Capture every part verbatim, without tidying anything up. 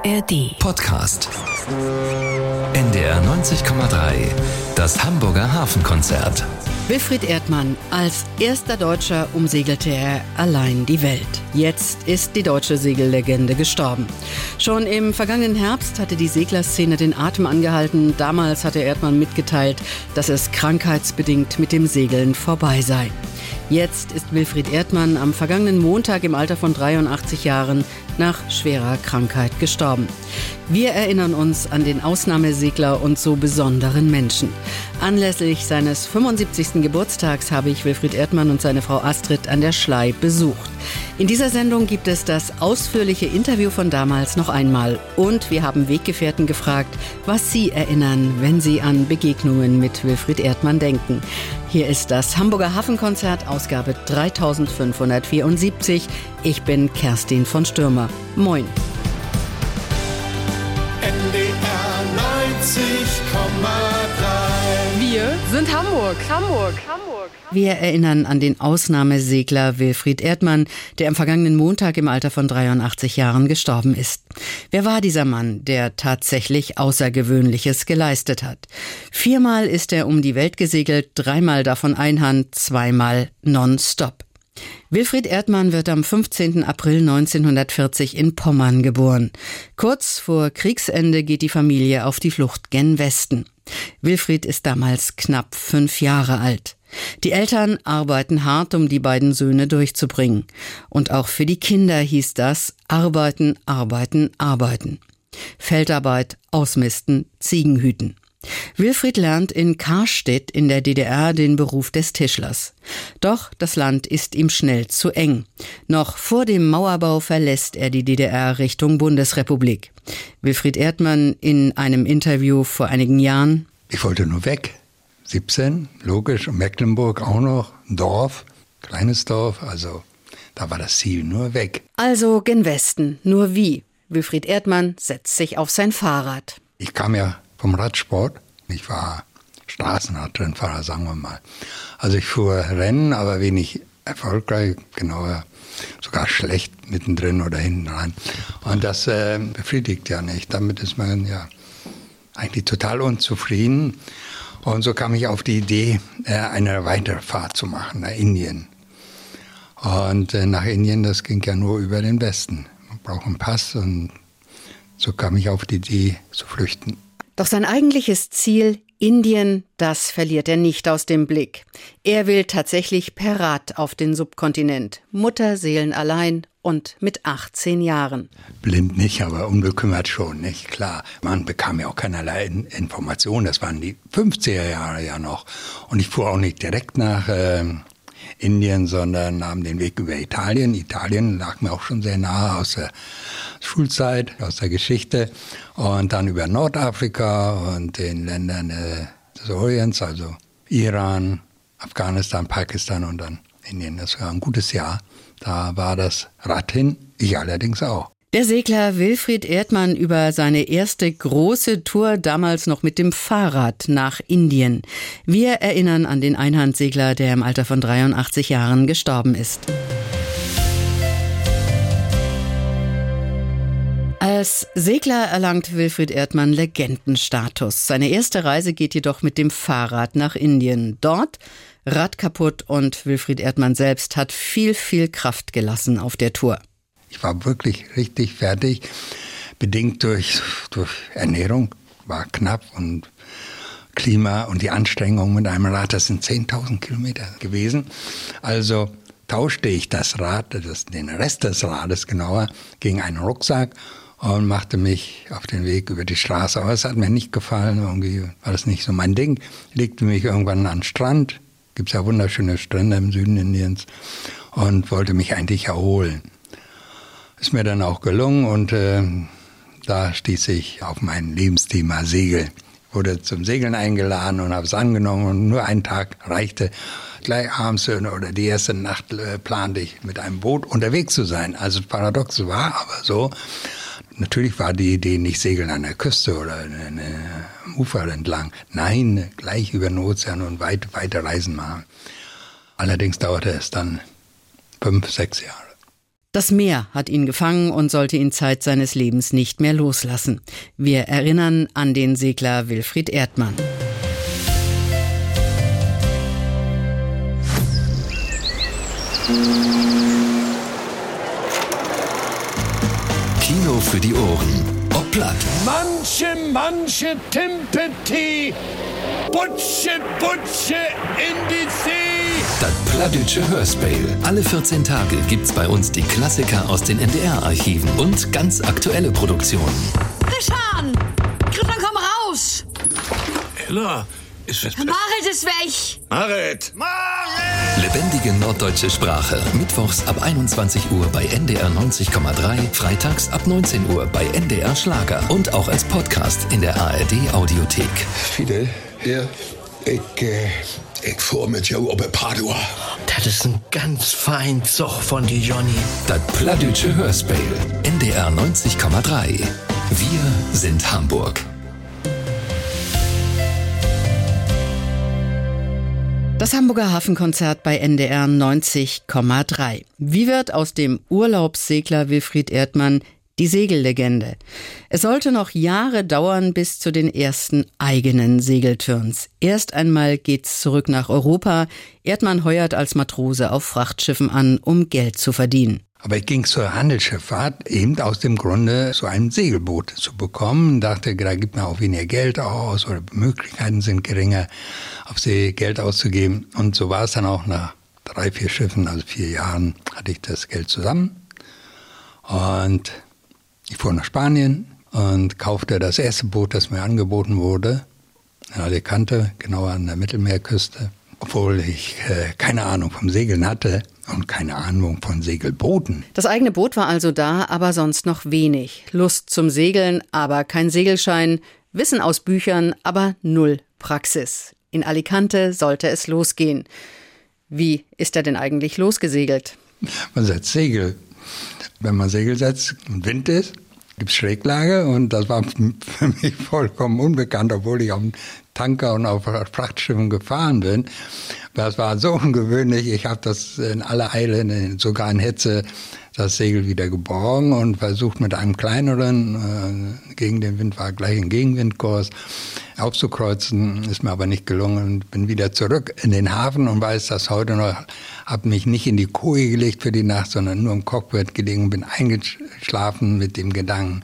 A R D Podcast. N D R neunzig Komma drei. Das Hamburger Hafenkonzert. Wilfried Erdmann, als erster Deutscher umsegelte er allein die Welt. Jetzt ist die deutsche Segellegende gestorben. Schon im vergangenen Herbst hatte die Seglerszene den Atem angehalten. Damals hatte Erdmann mitgeteilt, dass es krankheitsbedingt mit dem Segeln vorbei sei. Jetzt ist Wilfried Erdmann am vergangenen Montag im Alter von dreiundachtzig Jahren nach schwerer Krankheit gestorben. Wir erinnern uns an den Ausnahmesegler und so besonderen Menschen. Anlässlich seines fünfundsiebzigsten Geburtstags habe ich Wilfried Erdmann und seine Frau Astrid an der Schlei besucht. In dieser Sendung gibt es das ausführliche Interview von damals noch einmal. Und wir haben Weggefährten gefragt, was sie erinnern, wenn sie an Begegnungen mit Wilfried Erdmann denken. Hier ist das Hamburger Hafenkonzert, Ausgabe dreitausendfünfhundertvierundsiebzig. Ich bin Kerstin von Stürmer. Moin. N D R neunzig Komma drei. Wir sind Hamburg, Hamburg, Hamburg. Wir erinnern an den Ausnahmesegler Wilfried Erdmann, der am vergangenen Montag im Alter von dreiundachtzig Jahren gestorben ist. Wer war dieser Mann, der tatsächlich Außergewöhnliches geleistet hat? Viermal ist er um die Welt gesegelt, dreimal davon Einhand, zweimal nonstop. Wilfried Erdmann wird am fünfzehnten April neunzehnhundertvierzig in Pommern geboren. Kurz vor Kriegsende geht die Familie auf die Flucht gen Westen. Wilfried ist damals knapp fünf Jahre alt. Die Eltern arbeiten hart, um die beiden Söhne durchzubringen. Und auch für die Kinder hieß das: Arbeiten, arbeiten, arbeiten. Feldarbeit, ausmisten, Ziegen hüten. Wilfried lernt in Karstedt in der D D R den Beruf des Tischlers. Doch das Land ist ihm schnell zu eng. Noch vor dem Mauerbau verlässt er die D D R Richtung Bundesrepublik. Wilfried Erdmann in einem Interview vor einigen Jahren: Ich wollte nur weg. siebzehn, logisch, und Mecklenburg auch noch, ein Dorf, kleines Dorf, also da war das Ziel, nur weg. Also gen Westen, nur wie? Wilfried Erdmann setzt sich auf sein Fahrrad. Ich kam ja vom Radsport, ich war Straßenradrennfahrer, sagen wir mal. Also ich fuhr Rennen, aber wenig erfolgreich, genauer sogar schlecht mittendrin oder hinten rein. Und das äh, befriedigt ja nicht, damit ist man ja eigentlich total unzufrieden. Und so kam ich auf die Idee, eine Weiterfahrt zu machen nach Indien. Und nach Indien, das ging ja nur über den Westen. Man braucht einen Pass und so kam ich auf die Idee, zu flüchten. Doch sein eigentliches Ziel, Indien, das verliert er nicht aus dem Blick. Er will tatsächlich per Rad auf den Subkontinent. Mutterseelen allein und mit achtzehn Jahren. Blind nicht, aber unbekümmert schon, nicht? Klar, man bekam ja auch keinerlei Informationen. Das waren die fünfziger Jahre ja noch. Und ich fuhr auch nicht direkt nach äh, Indien, sondern nahm den Weg über Italien. Italien lag mir auch schon sehr nahe aus der Schulzeit, aus der Geschichte. Und dann über Nordafrika und den Ländern äh, des Orients, also Iran, Afghanistan, Pakistan und dann Indien. Das war ein gutes Jahr. Da war das Rad hin, ich allerdings auch. Der Segler Wilfried Erdmann über seine erste große Tour, damals noch mit dem Fahrrad nach Indien. Wir erinnern an den Einhandsegler, der im Alter von dreiundachtzig Jahren gestorben ist. Als Segler erlangt Wilfried Erdmann Legendenstatus. Seine erste Reise geht jedoch mit dem Fahrrad nach Indien. Dort Rad kaputt und Wilfried Erdmann selbst hat viel, viel Kraft gelassen auf der Tour. Ich war wirklich richtig fertig, bedingt durch, durch Ernährung, war knapp und Klima und die Anstrengung mit einem Rad, das sind zehntausend Kilometer gewesen. Also tauschte ich das Rad, das, den Rest des Rades genauer, gegen einen Rucksack und machte mich auf den Weg über die Straße. Aber es hat mir nicht gefallen, irgendwie war das nicht so mein Ding. Legte mich irgendwann an den Strand, gibt es ja wunderschöne Strände im Süden Indiens, und wollte mich eigentlich erholen. Ist mir dann auch gelungen und äh, da stieß ich auf mein Lebensthema Segeln. Wurde zum Segeln eingeladen und habe es angenommen und nur ein Tag reichte. Gleich abends oder die erste Nacht äh, plante ich, mit einem Boot unterwegs zu sein. Also paradox war aber so. Natürlich war die Idee nicht Segeln an der Küste oder am Ufer entlang. Nein, gleich über den Ozean und weit, weite Reisen machen. Allerdings dauerte es dann fünf, sechs Jahre. Das Meer hat ihn gefangen und sollte ihn Zeit seines Lebens nicht mehr loslassen. Wir erinnern an den Segler Wilfried Erdmann. Kino für die Ohren. Ob platt. Manche, manche Timpeti, Butsche, Butsche in die See. Das plattdütsche Hörspiel. Alle vierzehn Tage gibt's bei uns die Klassiker aus den N D R-Archiven und ganz aktuelle Produktionen. Christian! Christian, komm raus! Ella, ist das... Marit ist weg! Marit! Marit! Lebendige norddeutsche Sprache. Mittwochs ab einundzwanzig Uhr bei N D R neunzig Komma drei, freitags ab neunzehn Uhr bei N D R Schlager und auch als Podcast in der A R D-Audiothek. Fidel, Ja? ich, äh, ich fuhr mit jou op Padua. Das ist ein ganz fein Zug von die Johnny. Das plattdütsche Hörspiel. N D R neunzig Komma drei. Wir sind Hamburg. Das Hamburger Hafenkonzert bei N D R neunzig Komma drei. Wie wird aus dem Urlaubssegler Wilfried Erdmann die Segellegende? Es sollte noch Jahre dauern bis zu den ersten eigenen Segeltörns. Erst einmal geht's zurück nach Europa. Erdmann heuert als Matrose auf Frachtschiffen an, um Geld zu verdienen. Aber ich ging zur Handelsschifffahrt eben aus dem Grunde, so ein Segelboot zu bekommen. Dachte, da gibt man auch weniger Geld aus oder Möglichkeiten sind geringer, auf See Geld auszugeben. Und so war es dann auch nach drei, vier Schiffen, also vier Jahren, hatte ich das Geld zusammen. Und ich fuhr nach Spanien und kaufte das erste Boot, das mir angeboten wurde, in Alicante, genauer an der Mittelmeerküste. Obwohl ich äh, keine Ahnung vom Segeln hatte und keine Ahnung von Segelbooten. Das eigene Boot war also da, aber sonst noch wenig. Lust zum Segeln, aber kein Segelschein. Wissen aus Büchern, aber null Praxis. In Alicante sollte es losgehen. Wie ist er denn eigentlich losgesegelt? Man setzt Segel. Wenn man Segel setzt und Wind ist, gibt es Schräglage und das war für mich vollkommen unbekannt, obwohl ich auf dem Tanker und auf Frachtschiffen gefahren bin. Das war so ungewöhnlich, ich habe das in aller Eile, sogar in Hitze, das Segel wieder geborgen und versucht mit einem kleineren, äh, gegen den Wind war gleich ein Gegenwindkurs, aufzukreuzen, ist mir aber nicht gelungen und bin wieder zurück in den Hafen und weiß das heute noch, habe mich nicht in die Koje gelegt für die Nacht, sondern nur im Cockpit gelegen, bin eingeschlafen mit dem Gedanken,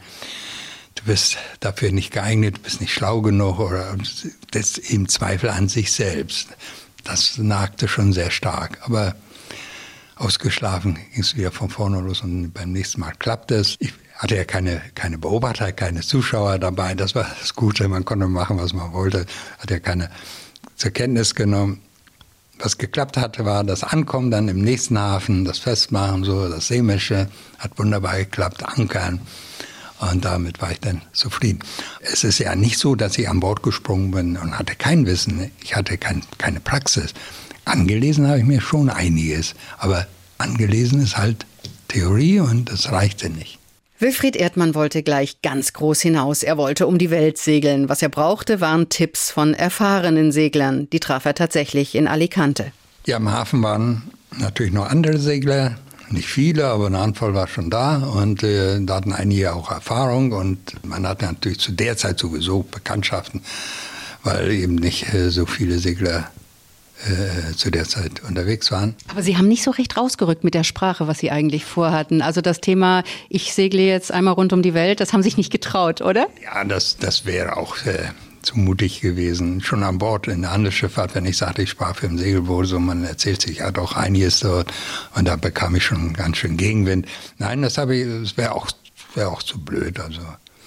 du bist dafür nicht geeignet, du bist nicht schlau genug oder das ist eben Zweifel an sich selbst. Das nagte schon sehr stark, aber ausgeschlafen ging es wieder von vorne los und beim nächsten Mal klappte es. Ich hatte ja keine, keine Beobachter, keine Zuschauer dabei, das war das Gute, man konnte machen, was man wollte, hat ja keine zur Kenntnis genommen. Was geklappt hatte, war das Ankommen dann im nächsten Hafen, das Festmachen, so das Seemische, hat wunderbar geklappt, Ankern. Und damit war ich dann zufrieden. Es ist ja nicht so, dass ich an Bord gesprungen bin und hatte kein Wissen. Ich hatte kein, keine Praxis. Angelesen habe ich mir schon einiges. Aber angelesen ist halt Theorie und das reichte nicht. Wilfried Erdmann wollte gleich ganz groß hinaus. Er wollte um die Welt segeln. Was er brauchte, waren Tipps von erfahrenen Seglern. Die traf er tatsächlich in Alicante. Ja, im Hafen waren natürlich noch andere Segler. Nicht viele, aber eine Handvoll war schon da und äh, da hatten einige auch Erfahrung und man hatte natürlich zu der Zeit sowieso Bekanntschaften, weil eben nicht äh, so viele Segler äh, zu der Zeit unterwegs waren. Aber Sie haben nicht so recht rausgerückt mit der Sprache, was Sie eigentlich vorhatten. Also das Thema, ich segle jetzt einmal rund um die Welt, das haben Sie sich nicht getraut, oder? Ja, das, das wäre auch äh, zu mutig gewesen. Schon an Bord in der Handelsschifffahrt, wenn ich sagte, ich sprach für ein Segelboot, so man erzählt sich ja doch einiges dort und da bekam ich schon ganz schön Gegenwind. Nein, das habe ich, das wäre auch, wäre auch zu blöd, also.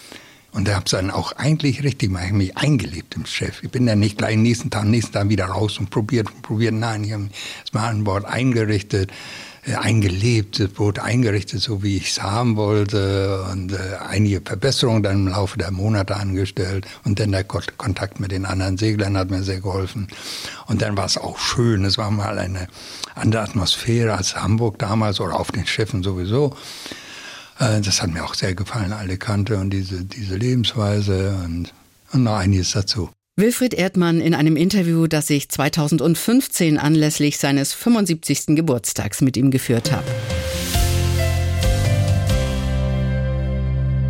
Und da habe ich dann auch eigentlich richtig mal mich eingelebt im Schiff. Ich bin dann nicht gleich nächsten Tag, nächsten Tag wieder raus und probiert und probiert. Nein, ich habe mich erstmal an Bord eingerichtet, äh, eingelebt, das Boot eingerichtet, so wie ich es haben wollte und äh, einige Verbesserungen dann im Laufe der Monate angestellt. Und dann der Kontakt mit den anderen Seglern hat mir sehr geholfen. Und dann war es auch schön. Es war mal eine andere Atmosphäre als Hamburg damals oder auf den Schiffen sowieso. Das hat mir auch sehr gefallen, Alicante und diese, diese Lebensweise und, und noch einiges dazu. Wilfried Erdmann in einem Interview, das ich zweitausendfünfzehn anlässlich seines fünfundsiebzigsten Geburtstags mit ihm geführt habe.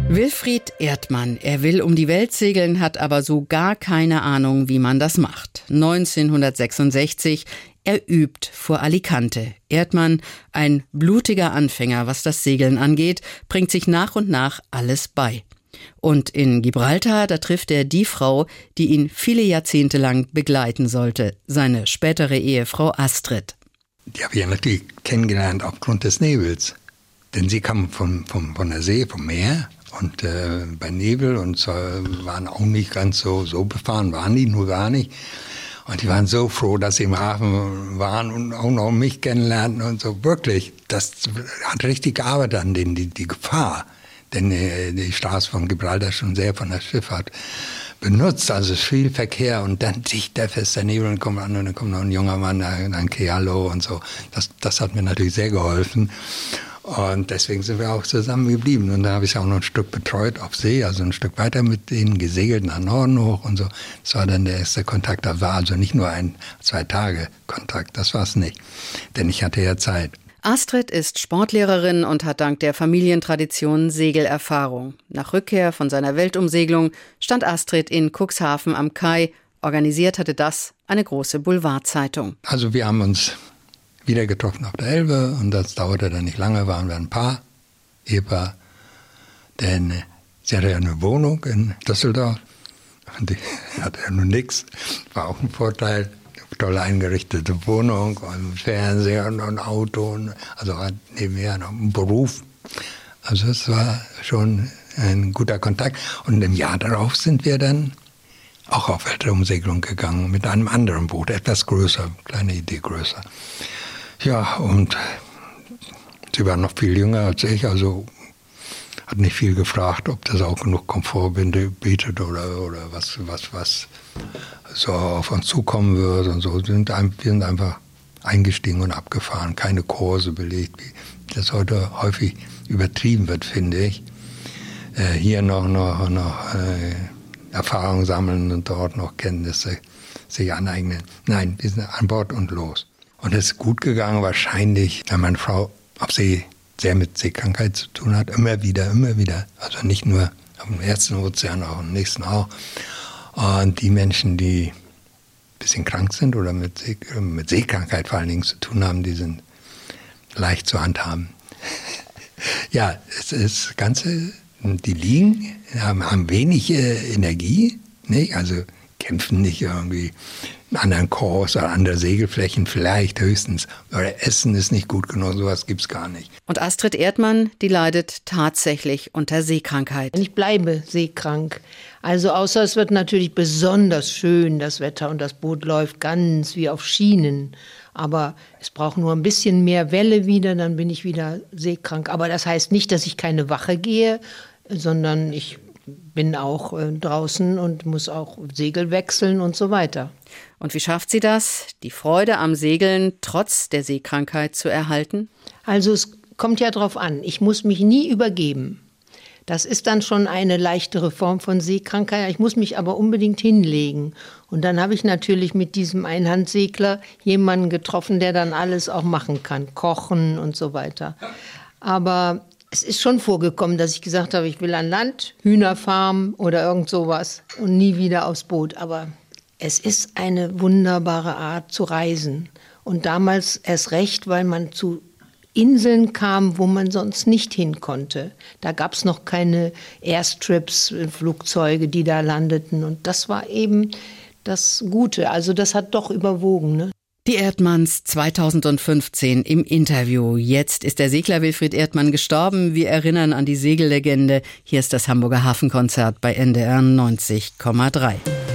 Wilfried Erdmann, er will um die Welt segeln, hat aber so gar keine Ahnung, wie man das macht. neunzehnhundertsechsundsechzig, er übt vor Alicante. Erdmann, ein blutiger Anfänger, was das Segeln angeht, bringt sich nach und nach alles bei. Und in Gibraltar, da trifft er die Frau, die ihn viele Jahrzehnte lang begleiten sollte, seine spätere Ehefrau Astrid. Die habe ich ja natürlich kennengelernt aufgrund des Nebels. Denn sie kam von, von, von der See, vom Meer. Und äh, bei Nebel und so waren auch nicht ganz so, so befahren, waren die nur gar nicht. Und die waren so froh, dass sie im Hafen waren und auch noch mich kennenlernten und so. Wirklich, das hat richtig gearbeitet an denen, die, die Gefahr. Denn äh, die Straße von Gibraltar ist schon sehr von der Schifffahrt benutzt. Also es ist viel Verkehr und dann dicht der feste Nebel und kommt an und dann kommt noch ein junger Mann, ein Kealo und so. Das, das hat mir natürlich sehr geholfen. Und deswegen sind wir auch zusammen geblieben. Und da habe ich auch noch ein Stück betreut auf See, also ein Stück weiter mit denen gesegelt nach Norden hoch und so. Das war dann der erste Kontakt. Das war also nicht nur ein, zwei Tage Kontakt, das war es nicht. Denn ich hatte ja Zeit. Astrid ist Sportlehrerin und hat dank der Familientradition Segelerfahrung. Nach Rückkehr von seiner Weltumsegelung stand Astrid in Cuxhaven am Kai. Organisiert hatte das eine große Boulevardzeitung. Also wir haben uns wieder getroffen auf der Elbe und das dauerte dann nicht lange, waren wir ein Paar, Ehepaar, denn sie hatte ja eine Wohnung in Düsseldorf und die hatte ja nun nichts, war auch ein Vorteil, eine toll eingerichtete Wohnung und Fernseher und ein Auto, und also hat nebenher noch einen Beruf, also es war schon ein guter Kontakt und im Jahr darauf sind wir dann auch auf Weltumsegelung gegangen mit einem anderen Boot, etwas größer, kleine Idee größer. Ja, und sie war noch viel jünger als ich, also hat nicht viel gefragt, ob das auch genug Komfort bietet oder, oder was, was, was so auf uns zukommen wird und so. Wir sind einfach eingestiegen und abgefahren, keine Kurse belegt, wie das heute häufig übertrieben wird, finde ich. Äh, hier noch, noch, noch äh, Erfahrung sammeln und dort noch Kenntnisse sich aneignen. Nein, wir sind an Bord und los. Und es ist gut gegangen, wahrscheinlich, weil meine Frau auf See sehr mit Seekrankheit zu tun hat. Immer wieder, immer wieder. Also nicht nur auf dem ersten Ozean, auch im nächsten auch. Und die Menschen, die ein bisschen krank sind oder mit, See, mit Seekrankheit vor allen Dingen zu tun haben, die sind leicht zu handhaben. Ja, es ist das Ganze, die liegen, haben, haben wenig äh, Energie, nicht? Also kämpfen nicht irgendwie einen anderen Kurs oder andere Segelflächen, vielleicht höchstens. Oder Essen ist nicht gut genug, sowas gibt's gar nicht. Und Astrid Erdmann, die leidet tatsächlich unter Seekrankheit. Ich bleibe seekrank. Also außer es wird natürlich besonders schön, das Wetter, und das Boot läuft ganz wie auf Schienen. Aber es braucht nur ein bisschen mehr Welle wieder, dann bin ich wieder seekrank. Aber das heißt nicht, dass ich keine Wache gehe, sondern ich bin auch äh, draußen und muss auch Segel wechseln und so weiter. Und wie schafft sie das, die Freude am Segeln trotz der Seekrankheit zu erhalten? Also es kommt ja drauf an, ich muss mich nie übergeben. Das ist dann schon eine leichtere Form von Seekrankheit. Ich muss mich aber unbedingt hinlegen. Und dann habe ich natürlich mit diesem Einhandsegler jemanden getroffen, der dann alles auch machen kann, kochen und so weiter. Aber es ist schon vorgekommen, dass ich gesagt habe, ich will an Land, Hühnerfarm oder irgend sowas und nie wieder aufs Boot. Aber es ist eine wunderbare Art zu reisen. Und damals erst recht, weil man zu Inseln kam, wo man sonst nicht hin konnte. Da gab es noch keine Airstrips, Flugzeuge, die da landeten. Und das war eben das Gute. Also das hat doch überwogen, ne? Die Erdmanns zweitausendfünfzehn im Interview. Jetzt ist der Segler Wilfried Erdmann gestorben. Wir erinnern an die Segellegende. Hier ist das Hamburger Hafenkonzert bei N D R neunzig Komma drei.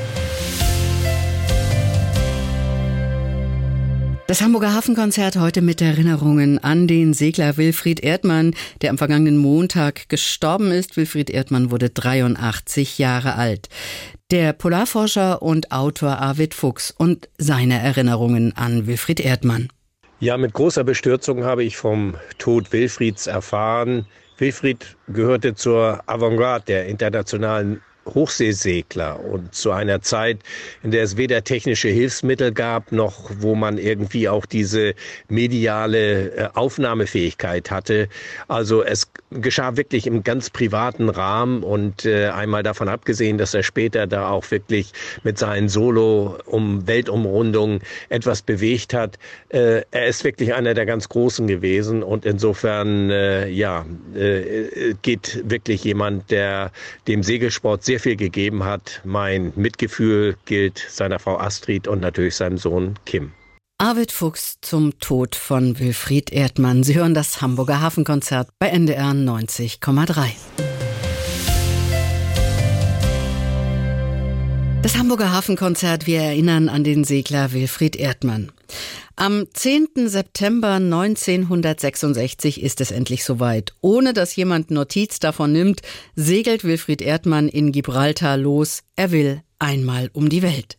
Das Hamburger Hafenkonzert heute mit Erinnerungen an den Segler Wilfried Erdmann, der am vergangenen Montag gestorben ist. Wilfried Erdmann wurde dreiundachtzig Jahre alt. Der Polarforscher und Autor Arvid Fuchs und seine Erinnerungen an Wilfried Erdmann. Ja, mit großer Bestürzung habe ich vom Tod Wilfrieds erfahren. Wilfried gehörte zur Avantgarde der internationalen Hochseesegler und zu einer Zeit, in der es weder technische Hilfsmittel gab, noch wo man irgendwie auch diese mediale Aufnahmefähigkeit hatte. Also es geschah wirklich im ganz privaten Rahmen und äh, einmal davon abgesehen, dass er später da auch wirklich mit seinen Solo um Weltumrundungen etwas bewegt hat. Äh, er ist wirklich einer der ganz Großen gewesen und insofern äh, ja äh, geht wirklich jemand, der dem Segelsport sehr viel gegeben hat. Mein Mitgefühl gilt seiner Frau Astrid und natürlich seinem Sohn Kim. Arvid Fuchs zum Tod von Wilfried Erdmann. Sie hören das Hamburger Hafenkonzert bei N D R neunzig Komma drei. Das Hamburger Hafenkonzert, wir erinnern an den Segler Wilfried Erdmann. Am zehnten September neunzehnhundertsechsundsechzig ist es endlich soweit. Ohne dass jemand Notiz davon nimmt, segelt Wilfried Erdmann in Gibraltar los. Er will einmal um die Welt.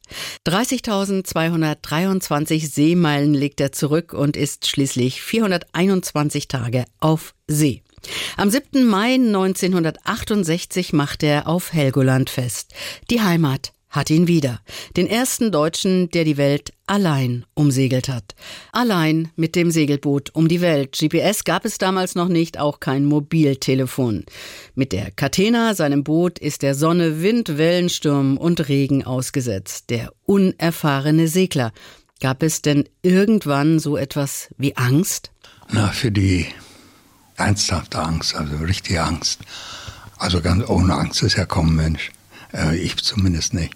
dreißigtausendzweihundertdreiundzwanzig Seemeilen legt er zurück und ist schließlich vierhunderteinundzwanzig Tage auf See. Am siebten Mai neunzehnhundertachtundsechzig macht er auf Helgoland fest. Die Heimat hat ihn wieder. Den ersten Deutschen, der die Welt allein umsegelt hat. Allein mit dem Segelboot um die Welt. G P S gab es damals noch nicht, auch kein Mobiltelefon. Mit der Catena, seinem Boot, ist der Sonne, Wind, Wellen, Sturm und Regen ausgesetzt. Der unerfahrene Segler. Gab es denn irgendwann so etwas wie Angst? Na, für die ernsthafte Angst, also richtige Angst. Also ganz ohne Angst ist ja kaum Mensch. Äh, ich zumindest nicht.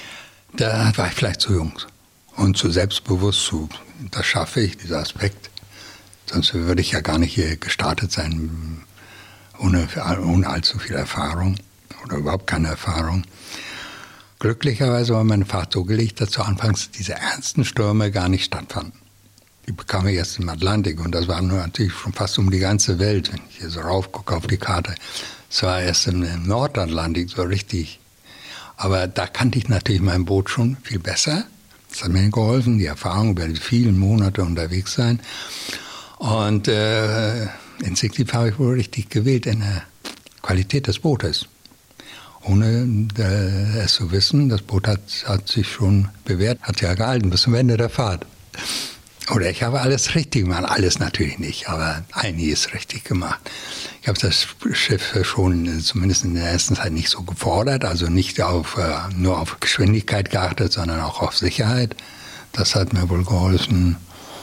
Da war ich vielleicht zu jung und zu selbstbewusst zu. Das schaffe ich, dieser Aspekt. Sonst würde ich ja gar nicht hier gestartet sein, ohne, ohne allzu viel Erfahrung oder überhaupt keine Erfahrung. Glücklicherweise war mein Vater so gelegt, dass zu Anfangs diese ernsten Stürme gar nicht stattfanden. Die bekam ich erst im Atlantik und das war nur natürlich schon fast um die ganze Welt, wenn ich hier so raufgucke auf die Karte. Es war erst im Nordatlantik so richtig. Aber da kannte ich natürlich mein Boot schon viel besser. Das hat mir geholfen, die Erfahrung über die vielen Monate unterwegs sein. Und äh, instinktiv habe ich wohl richtig gewählt in der Qualität des Bootes. Ohne äh, es zu wissen, das Boot hat, hat sich schon bewährt, hat ja gehalten bis zum Ende der Fahrt. Oder ich habe alles richtig gemacht, alles natürlich nicht, aber einiges richtig gemacht. Ich habe das Schiff schon zumindest in der ersten Zeit nicht so gefordert, also nicht auf, nur auf Geschwindigkeit geachtet, sondern auch auf Sicherheit. Das hat mir wohl geholfen.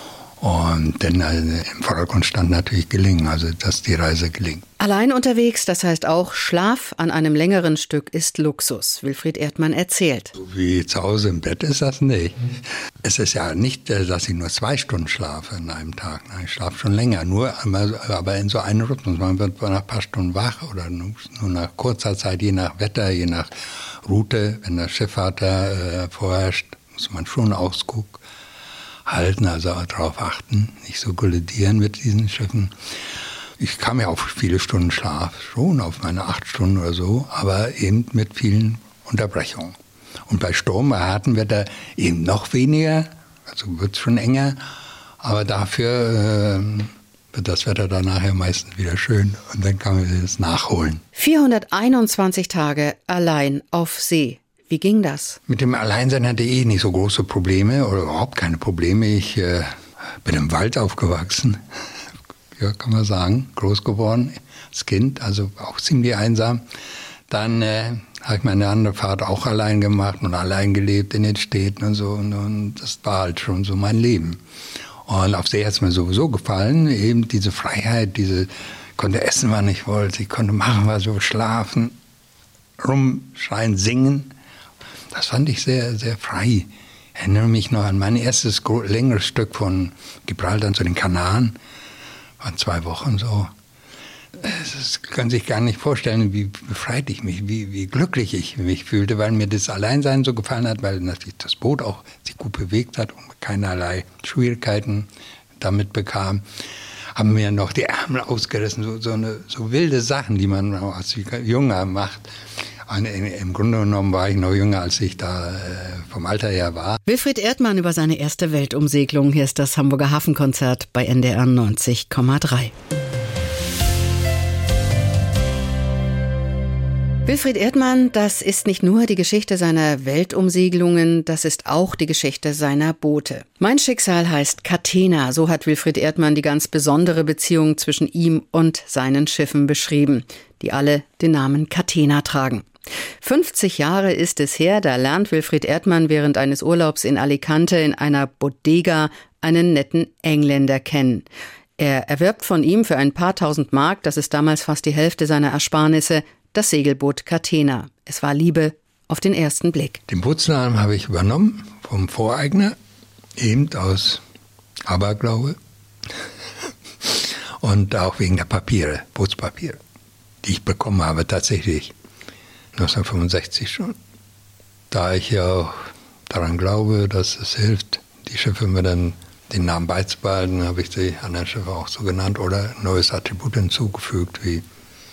Und dann also im Vordergrund stand natürlich gelingen, also dass die Reise gelingt. Allein unterwegs, das heißt auch Schlaf an einem längeren Stück ist Luxus. Wilfried Erdmann erzählt. So wie zu Hause im Bett ist das nicht. Es ist ja nicht, dass ich nur zwei Stunden schlafe in einem Tag. Ich schlafe schon länger, nur aber in so einem Rhythmus. Man wird nach ein paar Stunden wach oder nur nach kurzer Zeit, je nach Wetter, je nach Route. Wenn der Schifffahrt äh, vorherrscht, muss man schon Ausguck halten, also darauf achten, nicht so kollidieren mit diesen Schiffen. Ich kam ja auf viele Stunden Schlaf, schon auf meine acht Stunden oder so, aber eben mit vielen Unterbrechungen. Und bei Sturm hatten wir da eben noch weniger, also wird es schon enger, aber dafür äh, wird das Wetter dann nachher meistens wieder schön und dann kann man das nachholen. vierhunderteinundzwanzig Tage allein auf See. Wie ging das? Mit dem Alleinsein hatte ich eh nicht so große Probleme oder überhaupt keine Probleme. Ich äh, bin im Wald aufgewachsen, ja, kann man sagen, groß geworden als Kind, also auch ziemlich einsam. Dann äh, habe ich meine andere Fahrt auch allein gemacht und allein gelebt in den Städten und so. Und, und das war halt schon so mein Leben. Und auf See hat es mir sowieso gefallen, eben diese Freiheit, diese, ich konnte essen, wann ich wollte, ich konnte machen, was so, schlafen, rumschreien, singen. Das fand ich sehr, sehr frei. Ich erinnere mich noch an mein erstes längeres Stück von Gibraltar zu den Kanaren. War zwei Wochen so. Das kann sich gar nicht vorstellen, wie befreit ich mich, wie, wie glücklich ich mich fühlte, weil mir das Alleinsein so gefallen hat, weil natürlich das Boot auch sich gut bewegt hat und keinerlei Schwierigkeiten damit bekam. Haben mir noch die Ärmel ausgerissen, so, so, eine, so wilde Sachen, die man als Junger macht. Und im Grunde genommen war ich noch jünger, als ich da äh, vom Alter her war. Wilfried Erdmann über seine erste Weltumsegelung. Hier ist das Hamburger Hafenkonzert bei N D R neunzig Komma drei. Wilfried Erdmann, das ist nicht nur die Geschichte seiner Weltumsegelungen, das ist auch die Geschichte seiner Boote. Mein Schicksal heißt Catena, so hat Wilfried Erdmann die ganz besondere Beziehung zwischen ihm und seinen Schiffen beschrieben, die alle den Namen Catena tragen. fünfzig Jahre ist es her, da lernt Wilfried Erdmann während eines Urlaubs in Alicante in einer Bodega einen netten Engländer kennen. Er erwirbt von ihm für ein paar tausend Mark, das ist damals fast die Hälfte seiner Ersparnisse, das Segelboot Catena. Es war Liebe auf den ersten Blick. Den Bootsnamen habe ich übernommen vom Voreigner, eben aus Aberglaube und auch wegen der Papiere, Bootspapiere, die ich bekommen habe tatsächlich neunzehnhundertfünfundsechzig schon. Da ich ja auch daran glaube, dass es hilft, die Schiffe mir dann den Namen beizubehalten, habe ich die anderen Schiffe auch so genannt oder ein neues Attribut hinzugefügt, wie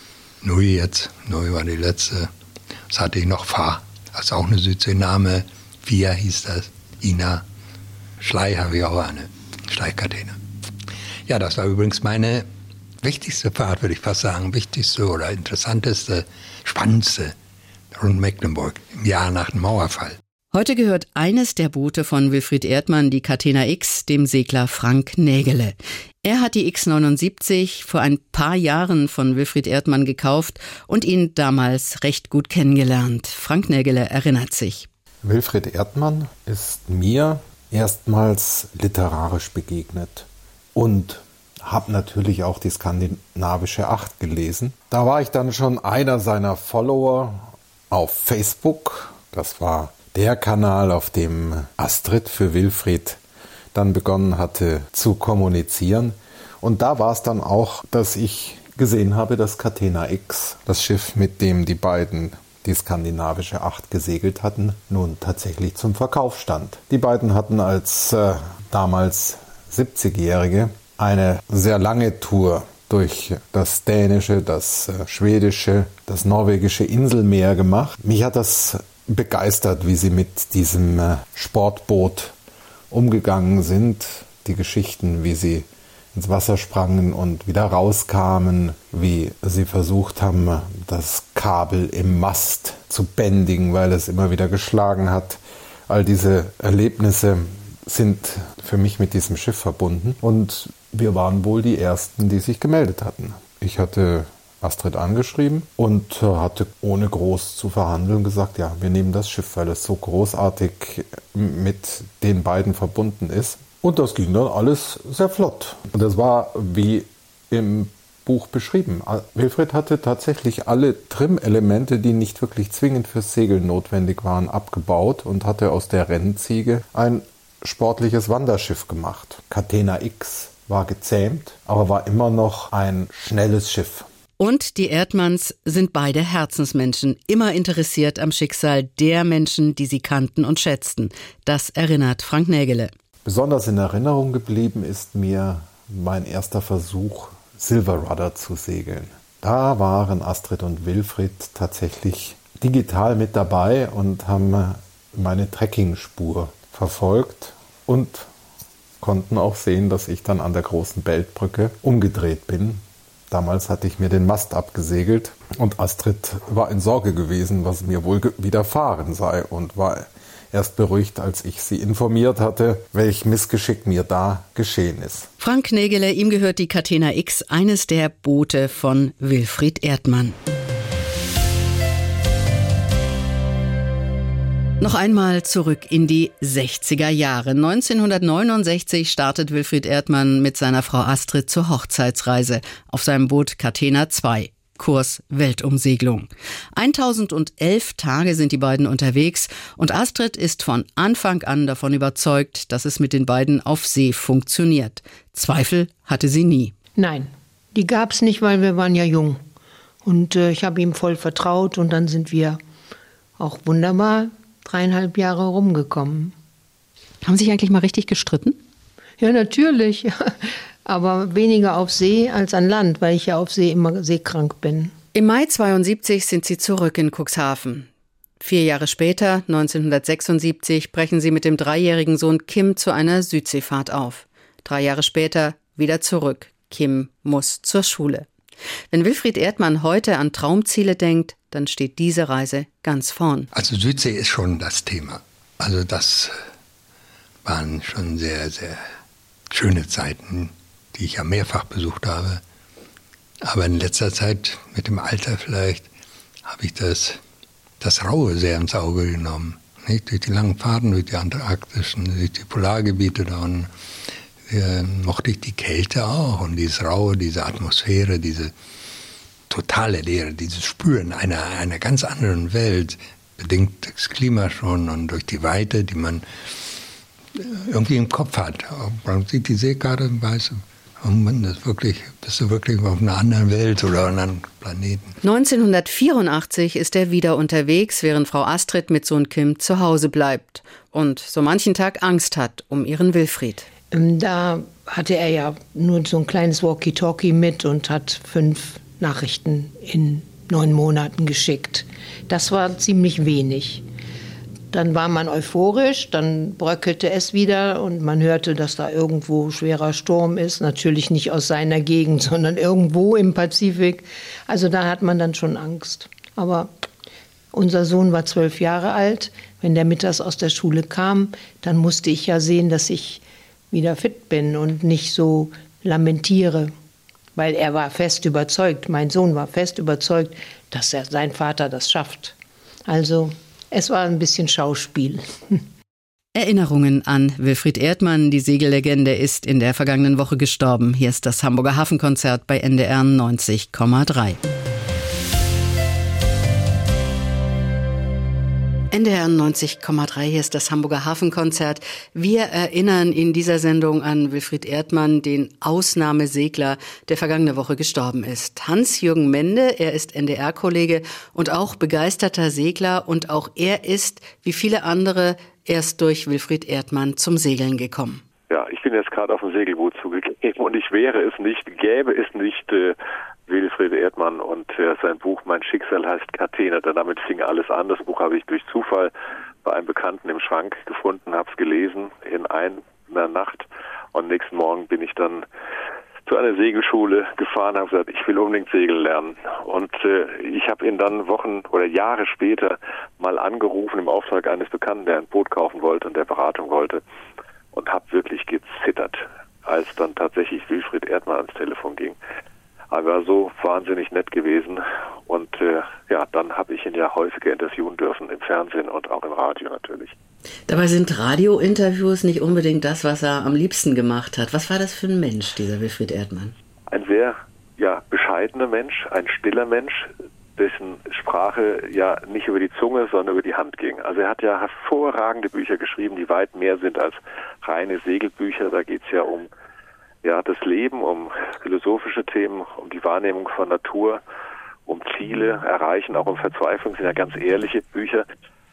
Nui jetzt. Nui war die letzte. Das hatte ich noch Fa, also auch eine Südseename. Via hieß das. Ina. Schlei habe ich auch eine. Schlei-Catena. Ja, das war übrigens meine wichtigste Fahrt, würde ich fast sagen. Wichtigste oder interessanteste, spannendste rund Mecklenburg im Jahr nach dem Mauerfall. Heute gehört eines der Boote von Wilfried Erdmann, die Catena X, dem Segler Frank Nägele. Er hat die X neunundsiebzig vor ein paar Jahren von Wilfried Erdmann gekauft und ihn damals recht gut kennengelernt. Frank Nägele erinnert sich. Wilfried Erdmann ist mir erstmals literarisch begegnet und habe natürlich auch die skandinavische Acht gelesen. Da war ich dann schon einer seiner Follower auf Facebook. Das war der Kanal, auf dem Astrid für Wilfried dann begonnen hatte zu kommunizieren. Und da war es dann auch, dass ich gesehen habe, dass Catena X, das Schiff, mit dem die beiden die skandinavische Acht gesegelt hatten, nun tatsächlich zum Verkauf stand. Die beiden hatten als äh, damals siebzigjährige eine sehr lange Tour durch das dänische, das äh, schwedische, das norwegische Inselmeer gemacht. Mich hat das begeistert, wie sie mit diesem äh, Sportboot umgegangen sind. Die Geschichten, wie sie ins Wasser sprangen und wieder rauskamen, wie sie versucht haben, das Kabel im Mast zu bändigen, weil es immer wieder geschlagen hat. All diese Erlebnisse sind für mich mit diesem Schiff verbunden und wir waren wohl die Ersten, die sich gemeldet hatten. Ich hatte Astrid angeschrieben und hatte ohne groß zu verhandeln gesagt, ja, wir nehmen das Schiff, weil es so großartig mit den beiden verbunden ist. Und das ging dann alles sehr flott. Und das war wie im Buch beschrieben. Wilfried hatte tatsächlich alle Trim-Elemente, die nicht wirklich zwingend fürs Segeln notwendig waren, abgebaut und hatte aus der Rennziege ein sportliches Wanderschiff gemacht. Catena X war gezähmt, aber war immer noch ein schnelles Schiff. Und die Erdmanns sind beide Herzensmenschen, immer interessiert am Schicksal der Menschen, die sie kannten und schätzten. Das erinnert Frank Nägele. Besonders in Erinnerung geblieben ist mir mein erster Versuch, Silver Rudder zu segeln. Da waren Astrid und Wilfried tatsächlich digital mit dabei und haben meine Trekkingspur verfolgt und konnten auch sehen, dass ich dann an der großen Beltbrücke umgedreht bin. Damals hatte ich mir den Mast abgesegelt und Astrid war in Sorge gewesen, was mir wohl widerfahren sei und war erst beruhigt, als ich sie informiert hatte, welch Missgeschick mir da geschehen ist. Frank Nägele, ihm gehört die Catena X, eines der Boote von Wilfried Erdmann. Noch einmal zurück in die sechziger Jahre. neunzehnhundertneunundsechzig startet Wilfried Erdmann mit seiner Frau Astrid zur Hochzeitsreise auf seinem Boot Catena zwei. Kurs Weltumsegelung. eintausendundelf Tage sind die beiden unterwegs und Astrid ist von Anfang an davon überzeugt, dass es mit den beiden auf See funktioniert. Zweifel hatte sie nie. Nein, die gab es nicht, weil wir waren ja jung. Und äh, ich habe ihm voll vertraut und dann sind wir auch wunderbar dreieinhalb Jahre rumgekommen. Haben Sie sich eigentlich mal richtig gestritten? Ja, natürlich. Aber weniger auf See als an Land, weil ich ja auf See immer seekrank bin. Im Mai zweiundsiebzig sind sie zurück in Cuxhaven. Vier Jahre später, neunzehnhundertsechsundsiebzig, brechen sie mit dem dreijährigen Sohn Kim zu einer Südseefahrt auf. Drei Jahre später wieder zurück. Kim muss zur Schule. Wenn Wilfried Erdmann heute an Traumziele denkt, dann steht diese Reise ganz vorn. Also Südsee ist schon das Thema. Also das waren schon sehr, sehr schöne Zeiten, die ich ja mehrfach besucht habe. Aber in letzter Zeit, mit dem Alter vielleicht, habe ich das, das Raue sehr ins Auge genommen. Nicht? Durch die langen Fahrten, durch die antarktischen, durch die Polargebiete da unten, äh, mochte ich die Kälte auch und dieses Raue, diese Atmosphäre, diese totale Leere, dieses Spüren einer, einer ganz anderen Welt, bedingt das Klima schon und durch die Weite, die man irgendwie im Kopf hat. Man sieht die Seekarte und weiß, oh Mann, das wirklich, bist du wirklich auf einer anderen Welt oder einem anderen Planeten. neunzehnhundertvierundachtzig ist er wieder unterwegs, während Frau Astrid mit Sohn Kim zu Hause bleibt und so manchen Tag Angst hat um ihren Wilfried. Da hatte er ja nur so ein kleines Walkie-Talkie mit und hat fünf Nachrichten in neun Monaten geschickt. Das war ziemlich wenig. Dann war man euphorisch, dann bröckelte es wieder und man hörte, dass da irgendwo schwerer Sturm ist. Natürlich nicht aus seiner Gegend, sondern irgendwo im Pazifik. Also da hat man dann schon Angst. Aber unser Sohn war zwölf Jahre alt. Wenn der mittags aus der Schule kam, dann musste ich ja sehen, dass ich wieder fit bin und nicht so lamentiere. Weil er war fest überzeugt, mein Sohn war fest überzeugt, dass er, sein Vater das schafft. Also es war ein bisschen Schauspiel. Erinnerungen an Wilfried Erdmann, die Segellegende, ist in der vergangenen Woche gestorben. Hier ist das Hamburger Hafenkonzert bei N D R neunzig Komma drei. N D R neunzig Komma drei, hier ist das Hamburger Hafenkonzert. Wir erinnern in dieser Sendung an Wilfried Erdmann, den Ausnahmesegler, der vergangene Woche gestorben ist. Hans-Jürgen Mende, er ist N D R-Kollege und auch begeisterter Segler. Und auch er ist, wie viele andere, erst durch Wilfried Erdmann zum Segeln gekommen. Ja, ich bin jetzt gerade auf ein Segelboot zugegeben und ich wäre es nicht, gäbe es nicht äh, Wilfried Erdmann und äh, sein Buch Mein Schicksal heißt Kathena. Damit fing alles an. Das Buch habe ich durch Zufall bei einem Bekannten im Schrank gefunden, habe es gelesen in einer Nacht und nächsten Morgen bin ich dann zu einer Segelschule gefahren, habe gesagt, ich will unbedingt segeln lernen. Und äh, ich habe ihn dann Wochen oder Jahre später mal angerufen im Auftrag eines Bekannten, der ein Boot kaufen wollte und der Beratung wollte und habe wirklich gezittert, als dann tatsächlich Wilfried Erdmann ans Telefon ging. Aber er war so wahnsinnig nett gewesen und äh, ja, dann habe ich ihn ja häufiger interviewen dürfen, im Fernsehen und auch im Radio natürlich. Dabei sind Radiointerviews nicht unbedingt das, was er am liebsten gemacht hat. Was war das für ein Mensch, dieser Wilfried Erdmann? Ein sehr ja, bescheidener Mensch, ein stiller Mensch, dessen Sprache ja nicht über die Zunge, sondern über die Hand ging. Also er hat ja hervorragende Bücher geschrieben, die weit mehr sind als reine Segelbücher. Da geht es ja um ja, das Leben, um philosophische Themen, um die Wahrnehmung von Natur, um Ziele erreichen, auch um Verzweiflung, sind ja ganz ehrliche Bücher.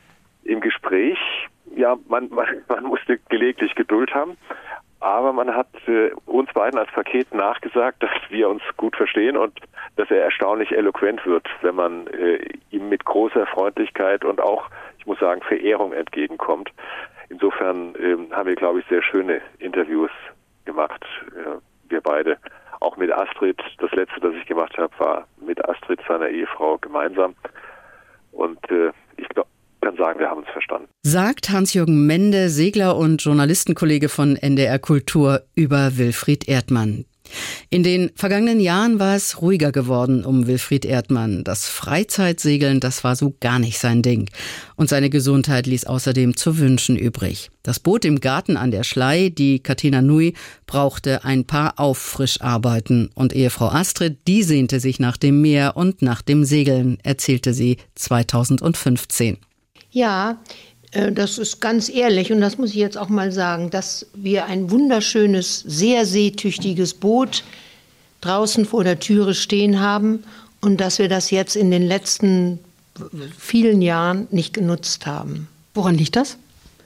Im Gespräch, ja, man, man, man musste gelegentlich Geduld haben, aber man hat äh, uns beiden als Paket nachgesagt, dass wir uns gut verstehen und dass er erstaunlich eloquent wird, wenn man äh, ihm mit großer Freundlichkeit und auch, ich muss sagen, Verehrung entgegenkommt. Insofern äh, haben wir, glaube ich, sehr schöne Interviews gemacht, wir beide. Auch mit Astrid, das letzte, das ich gemacht habe, war mit Astrid, seiner Ehefrau, gemeinsam. Und äh, ich glaube, kann sagen, wir haben uns verstanden. Sagt Hans-Jürgen Mende, Segler und Journalistenkollege von N D R Kultur, über Wilfried Erdmann. In den vergangenen Jahren war es ruhiger geworden um Wilfried Erdmann. Das Freizeitsegeln, das war so gar nicht sein Ding. Und seine Gesundheit ließ außerdem zu wünschen übrig. Das Boot im Garten an der Schlei, die Kathena Nui, brauchte ein paar Auffrischarbeiten. Und Ehefrau Astrid, die sehnte sich nach dem Meer und nach dem Segeln, erzählte sie zweitausendfünfzehn. Ja, das ist ganz ehrlich und das muss ich jetzt auch mal sagen, dass wir ein wunderschönes, sehr seetüchtiges Boot draußen vor der Türe stehen haben und dass wir das jetzt in den letzten vielen Jahren nicht genutzt haben. Woran liegt das?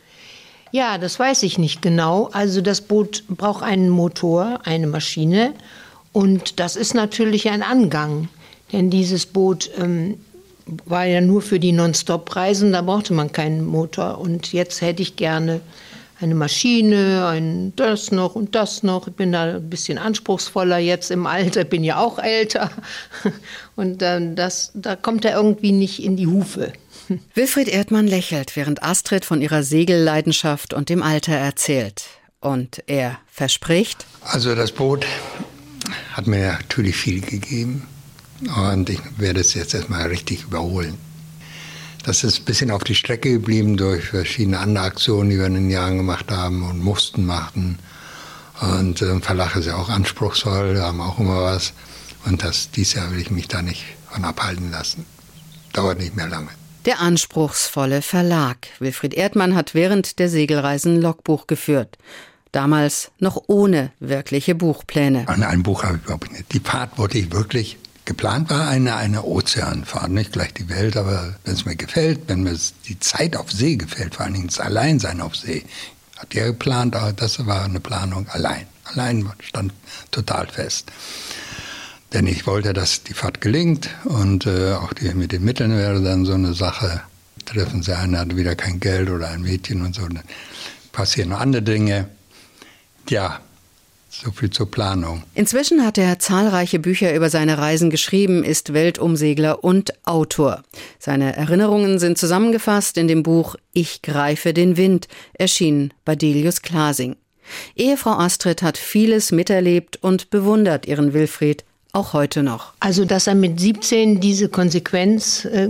Ja, das weiß ich nicht genau. Also das Boot braucht einen Motor, eine Maschine und das ist natürlich ein Angang, denn dieses Boot ähm, war ja nur für die Non-Stop-Reisen, da brauchte man keinen Motor. Und jetzt hätte ich gerne eine Maschine, ein das noch und das noch. Ich bin da ein bisschen anspruchsvoller jetzt im Alter, bin ja auch älter. Und dann das, da kommt er irgendwie nicht in die Hufe. Wilfried Erdmann lächelt, während Astrid von ihrer Segelleidenschaft und dem Alter erzählt. Und er verspricht: Also das Boot hat mir natürlich viel gegeben und ich werde es jetzt erstmal richtig überholen. Das ist ein bisschen auf die Strecke geblieben durch verschiedene andere Aktionen, die wir in den Jahren gemacht haben und mussten machen. Und äh, Verlag ist ja auch anspruchsvoll, wir haben auch immer was. Und das, dieses Jahr will ich mich da nicht von abhalten lassen. Dauert nicht mehr lange. Der anspruchsvolle Verlag. Wilfried Erdmann hat während der Segelreisen Logbuch geführt. Damals noch ohne wirkliche Buchpläne. An ein Buch habe ich überhaupt nicht. Die Fahrt wollte ich wirklich. Geplant war eine, eine Ozeanfahrt, nicht gleich die Welt, aber wenn es mir gefällt, wenn mir die Zeit auf See gefällt, vor allen Dingen das Alleinsein auf See, hat er geplant, aber das war eine Planung allein. Allein stand total fest. Denn ich wollte, dass die Fahrt gelingt und äh, auch die, mit den Mitteln wäre dann so eine Sache. Treffen sie einen, hat wieder kein Geld oder ein Mädchen und so, dann passieren noch andere Dinge. Ja, so viel zur Planung. Inzwischen hat er zahlreiche Bücher über seine Reisen geschrieben, ist Weltumsegler und Autor. Seine Erinnerungen sind zusammengefasst in dem Buch Ich greife den Wind, erschienen bei Delius Clasing. Ehefrau Astrid hat vieles miterlebt und bewundert ihren Wilfried auch heute noch. Also, dass er mit siebzehn diese Konsequenz, äh,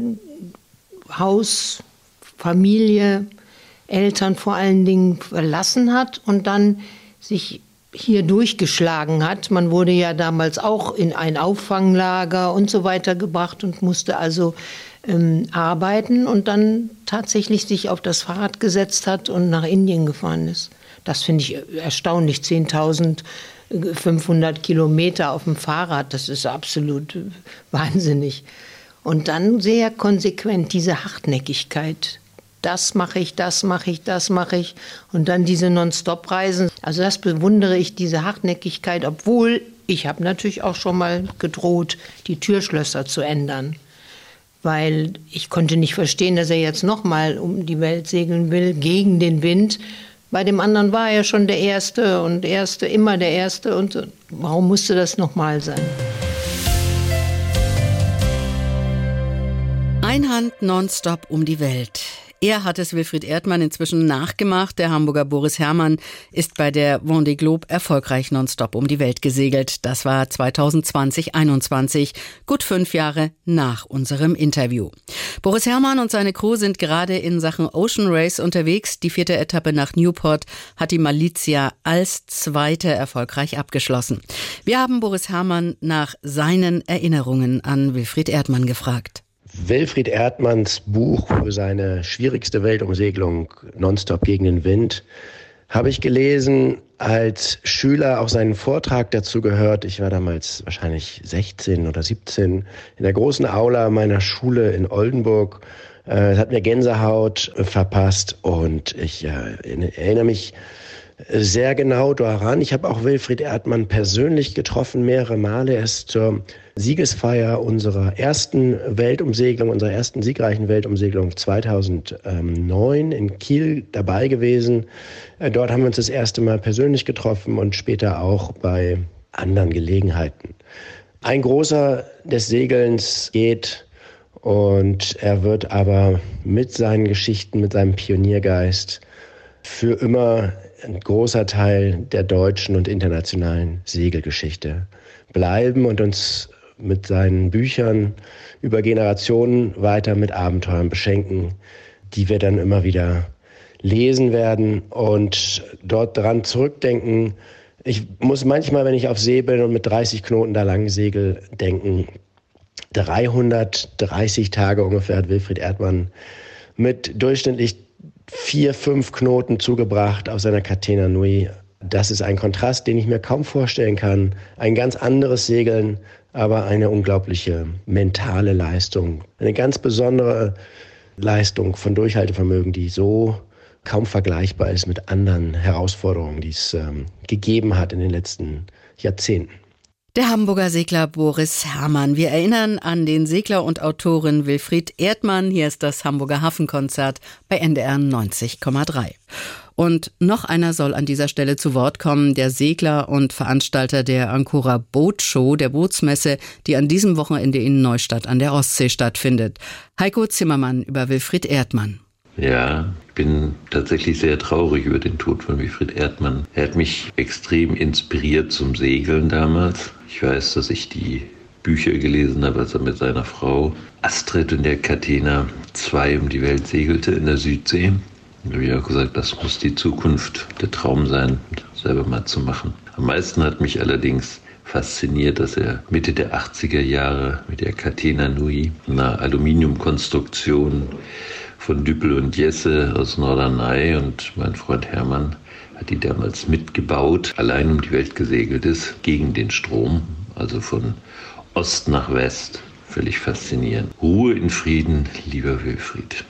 Haus, Familie, Eltern vor allen Dingen verlassen hat und dann sich hier durchgeschlagen hat. Man wurde ja damals auch in ein Auffanglager und so weiter gebracht und musste also ähm, arbeiten und dann tatsächlich sich auf das Fahrrad gesetzt hat und nach Indien gefahren ist. Das finde ich erstaunlich. zehntausendfünfhundert Kilometer auf dem Fahrrad, das ist absolut wahnsinnig. Und dann sehr konsequent diese Hartnäckigkeit. Das mache ich, das mache ich, das mache ich. Und dann diese Non-Stop-Reisen. Also das bewundere ich, diese Hartnäckigkeit, obwohl ich habe natürlich auch schon mal gedroht, die Türschlösser zu ändern. Weil ich konnte nicht verstehen, dass er jetzt noch mal um die Welt segeln will, gegen den Wind. Bei dem anderen war er schon der Erste und Erste, immer der Erste. Und warum musste das noch mal sein? Einhand nonstop um die Welt. Er hat es Wilfried Erdmann inzwischen nachgemacht. Der Hamburger Boris Herrmann ist bei der Vendée Globe erfolgreich nonstop um die Welt gesegelt. Das war zweitausendzwanzig einundzwanzig, gut fünf Jahre nach unserem Interview. Boris Herrmann und seine Crew sind gerade in Sachen Ocean Race unterwegs. Die vierte Etappe nach Newport hat die Malizia als zweite erfolgreich abgeschlossen. Wir haben Boris Herrmann nach seinen Erinnerungen an Wilfried Erdmann gefragt. Wilfried Erdmanns Buch für seine schwierigste Weltumsegelung, Nonstop gegen den Wind, habe ich gelesen, als Schüler auch seinen Vortrag dazu gehört. Ich war damals wahrscheinlich sechzehn oder siebzehn in der großen Aula meiner Schule in Oldenburg. Es hat mir Gänsehaut verpasst und ich äh, erinnere mich sehr genau daran. Ich habe auch Wilfried Erdmann persönlich getroffen, mehrere Male. Er ist zur Siegesfeier unserer ersten Weltumsegelung, unserer ersten siegreichen Weltumsegelung zweitausendneun in Kiel dabei gewesen. Dort haben wir uns das erste Mal persönlich getroffen und später auch bei anderen Gelegenheiten. Ein großer des Segelns geht und er wird aber mit seinen Geschichten, mit seinem Pioniergeist für immer ein großer Teil der deutschen und internationalen Segelgeschichte bleiben und uns mit seinen Büchern über Generationen weiter mit Abenteuern beschenken, die wir dann immer wieder lesen werden und dort dran zurückdenken. Ich muss manchmal, wenn ich auf See bin und mit dreißig Knoten da lang segel, denken, dreihundertdreißig Tage ungefähr hat Wilfried Erdmann mit durchschnittlich vier, fünf Knoten zugebracht auf seiner Catena Nui. Das ist ein Kontrast, den ich mir kaum vorstellen kann. Ein ganz anderes Segeln, aber eine unglaubliche mentale Leistung. Eine ganz besondere Leistung von Durchhaltevermögen, die so kaum vergleichbar ist mit anderen Herausforderungen, die es ähm, gegeben hat in den letzten Jahrzehnten. Der Hamburger Segler Boris Herrmann. Wir erinnern an den Segler und Autorin Wilfried Erdmann. Hier ist das Hamburger Hafenkonzert bei N D R neunzig Komma drei. Und noch einer soll an dieser Stelle zu Wort kommen, der Segler und Veranstalter der Ancora Boat Show, der Bootsmesse, die an diesem Wochenende in Neustadt an der Ostsee stattfindet. Heiko Zimmermann über Wilfried Erdmann. Ja, ich bin tatsächlich sehr traurig über den Tod von Wilfried Erdmann. Er hat mich extrem inspiriert zum Segeln damals. Ich weiß, dass ich die Bücher gelesen habe, als er mit seiner Frau Astrid und der Catena zwei um die Welt segelte in der Südsee. Da habe ich auch gesagt, das muss die Zukunft, der Traum sein, selber mal zu machen. Am meisten hat mich allerdings fasziniert, dass er Mitte der achtziger Jahre mit der Catena Nui, einer Aluminiumkonstruktion von Düppel und Jesse aus Norderney, und mein Freund Hermann hat die damals mitgebaut, allein um die Welt gesegelt ist, gegen den Strom, also von Ost nach West. Völlig faszinierend. Ruhe in Frieden, lieber Wilfried.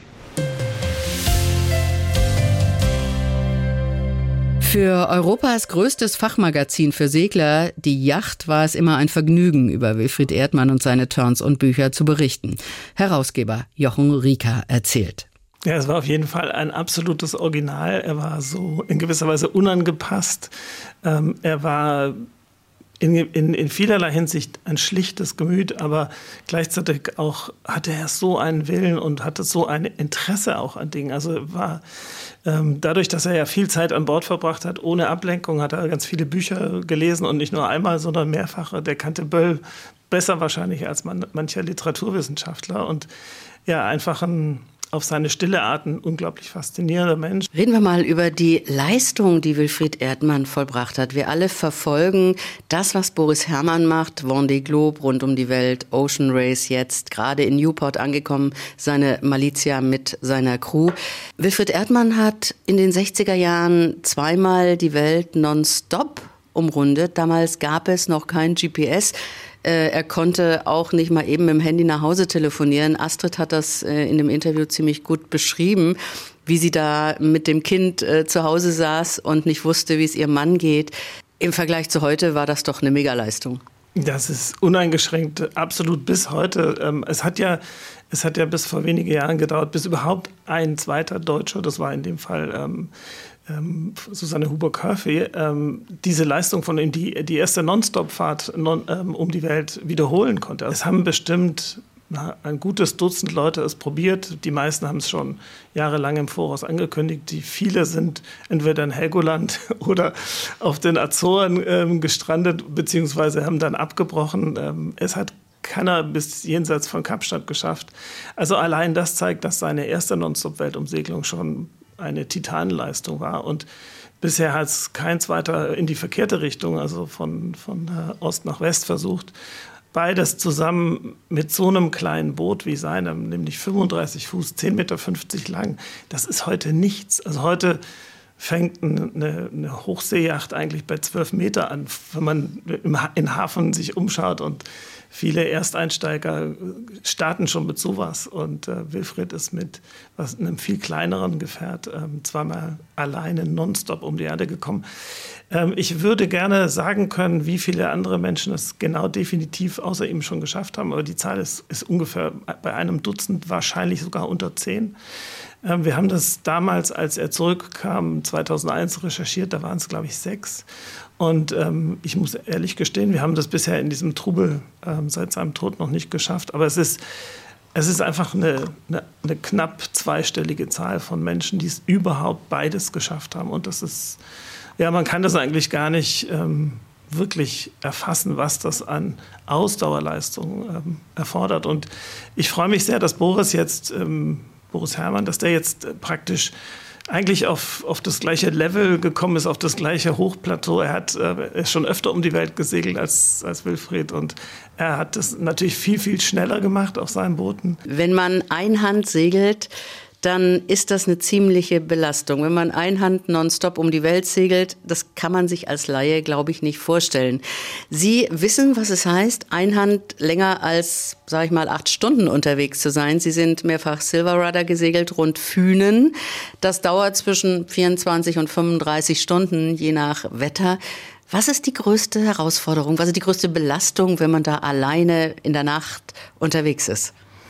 Für Europas größtes Fachmagazin für Segler, die Yacht, war es immer ein Vergnügen, über Wilfried Erdmann und seine Turns und Bücher zu berichten. Herausgeber Jochen Rieker erzählt. Ja, es war auf jeden Fall ein absolutes Original. Er war so in gewisser Weise unangepasst. Ähm, er war in, in, in vielerlei Hinsicht ein schlichtes Gemüt, aber gleichzeitig auch hatte er so einen Willen und hatte so ein Interesse auch an Dingen. Also war ähm, dadurch, dass er ja viel Zeit an Bord verbracht hat, ohne Ablenkung, hat er ganz viele Bücher gelesen und nicht nur einmal, sondern mehrfach. Der kannte Böll besser wahrscheinlich als man, mancher Literaturwissenschaftler und ja, einfach ein auf seine stille Art ein unglaublich faszinierender Mensch. Reden wir mal über die Leistung, die Wilfried Erdmann vollbracht hat. Wir alle verfolgen das, was Boris Herrmann macht, Vendée Globe, rund um die Welt, Ocean Race jetzt, gerade in Newport angekommen, seine Malizia mit seiner Crew. Wilfried Erdmann hat in den sechziger Jahren zweimal die Welt nonstop umrundet. Damals gab es noch kein G P S. Er konnte auch nicht mal eben mit dem Handy nach Hause telefonieren. Astrid hat das in dem Interview ziemlich gut beschrieben, wie sie da mit dem Kind zu Hause saß und nicht wusste, wie es ihrem Mann geht. Im Vergleich zu heute war das doch eine Megaleistung. Das ist uneingeschränkt, absolut bis heute. Es hat ja, es hat ja bis vor wenigen Jahren gedauert, bis überhaupt ein zweiter Deutscher, das war in dem Fall ähm, ähm, Susanne Huber-Curfey, ähm, diese Leistung von ihm, die, die erste Non-Stop-Fahrt non, ähm, um die Welt wiederholen konnte. Es haben bestimmt na, ein gutes Dutzend Leute es probiert. Die meisten haben es schon jahrelang im Voraus angekündigt. Die viele sind entweder in Helgoland oder auf den Azoren ähm, gestrandet, beziehungsweise haben dann abgebrochen. Ähm, es hat keiner bis jenseits von Kapstadt geschafft. Also allein das zeigt, dass seine erste Non-Stop-Weltumsegelung schon eine Titanenleistung war. Und bisher hat es kein zweiter in die verkehrte Richtung, also von, von Ost nach West versucht. Beides zusammen mit so einem kleinen Boot wie seinem, nämlich fünfunddreißig Fuß, zehn Komma fünfzig Meter lang, das ist heute nichts. Also heute fängt eine, eine Hochseejacht eigentlich bei zwölf Meter an, wenn man im in Hafen sich umschaut, und viele Ersteinsteiger starten schon mit sowas. Und äh, Wilfried ist mit was, einem viel kleineren Gefährt ähm, zweimal alleine nonstop um die Erde gekommen. Ähm, ich würde gerne sagen können, wie viele andere Menschen es genau definitiv außer ihm schon geschafft haben. Aber die Zahl ist, ist ungefähr bei einem Dutzend, wahrscheinlich sogar unter zehn. Ähm, wir haben das damals, als er zurückkam, zweitausendeins recherchiert. Da waren es, glaube ich, sechs. Und ähm, ich muss ehrlich gestehen, wir haben das bisher in diesem Trubel ähm, seit seinem Tod noch nicht geschafft. Aber es ist, es ist einfach eine, eine, eine knapp zweistellige Zahl von Menschen, die es überhaupt beides geschafft haben. Und das ist, ja, man kann das eigentlich gar nicht ähm, wirklich erfassen, was das an Ausdauerleistung ähm, erfordert. Und ich freue mich sehr, dass Boris jetzt, ähm, Boris Herrmann, dass der jetzt äh, praktisch eigentlich auf, auf das gleiche Level gekommen ist, auf das gleiche Hochplateau. Er hat äh, er ist schon öfter um die Welt gesegelt als, als Wilfried, und er hat das natürlich viel, viel schneller gemacht auf seinen Booten. Wenn man einhand segelt, dann ist das eine ziemliche Belastung. Wenn man einhand nonstop um die Welt segelt, das kann man sich als Laie, glaube ich, nicht vorstellen. Sie wissen, was es heißt, einhand länger als, sage ich mal, acht Stunden unterwegs zu sein. Sie sind mehrfach Silver Rudder gesegelt, rund Fünen. Das dauert zwischen vierundzwanzig und fünfunddreißig Stunden, je nach Wetter. Was ist die größte Herausforderung, was ist die größte Belastung, wenn man da alleine in der Nacht unterwegs ist?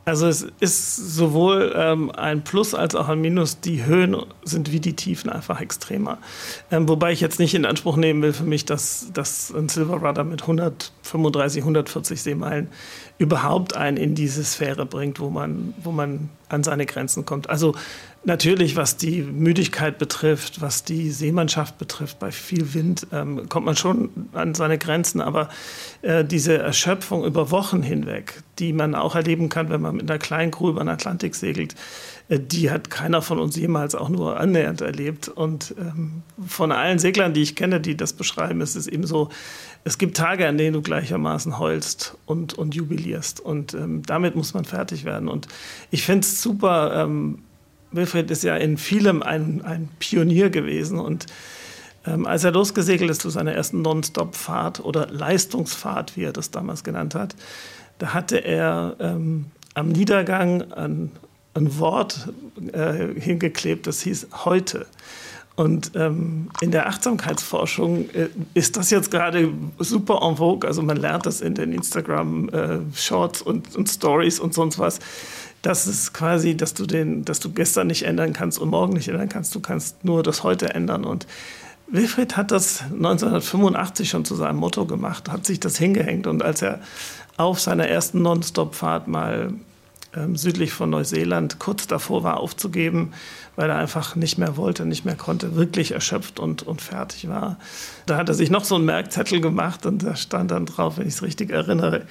Also es ist sowohl ähm, ein Plus als auch ein Minus. Die Höhen sind wie die Tiefen einfach extremer. Ähm, wobei ich jetzt nicht in Anspruch nehmen will für mich, dass, dass ein Silver Rudder mit hundertfünfunddreißig, hundertvierzig Seemeilen überhaupt einen in diese Sphäre bringt, wo man, wo man an seine Grenzen kommt. Also natürlich, was die Müdigkeit betrifft, was die Seemannschaft betrifft, bei viel Wind ähm, kommt man schon an seine Grenzen. Aber äh, diese Erschöpfung über Wochen hinweg, die man auch erleben kann, wenn man mit einer kleinen Crew über den Atlantik segelt, äh, die hat keiner von uns jemals auch nur annähernd erlebt. Und ähm, von allen Seglern, die ich kenne, die das beschreiben, ist es eben so, es gibt Tage, an denen du gleichermaßen heulst und, und jubilierst. Und ähm, damit muss man fertig werden. Und ich finde es super, ähm, Wilfried ist ja in vielem ein, ein Pionier gewesen. Und ähm, als er losgesegelt ist zu seiner ersten Non-Stop-Fahrt oder Leistungsfahrt, wie er das damals genannt hat, da hatte er ähm, am Niedergang ein, ein Wort äh, hingeklebt, das hieß heute. Und ähm, in der Achtsamkeitsforschung äh, ist das jetzt gerade super en vogue. Also man lernt das in den Instagram-Shorts äh, und, und Stories und sonst was. Das ist quasi, dass du, den, dass du gestern nicht ändern kannst und morgen nicht ändern kannst. Du kannst nur das heute ändern. Und Wilfried hat das neunzehnhundertfünfundachtzig schon zu seinem Motto gemacht, hat sich das hingehängt. Und als er auf seiner ersten Non-Stop-Fahrt mal ähm, südlich von Neuseeland kurz davor war aufzugeben, weil er einfach nicht mehr wollte, nicht mehr konnte, wirklich erschöpft und, und fertig war. Da hat er sich noch so einen Merkzettel gemacht und da stand dann drauf, wenn ich es richtig erinnere,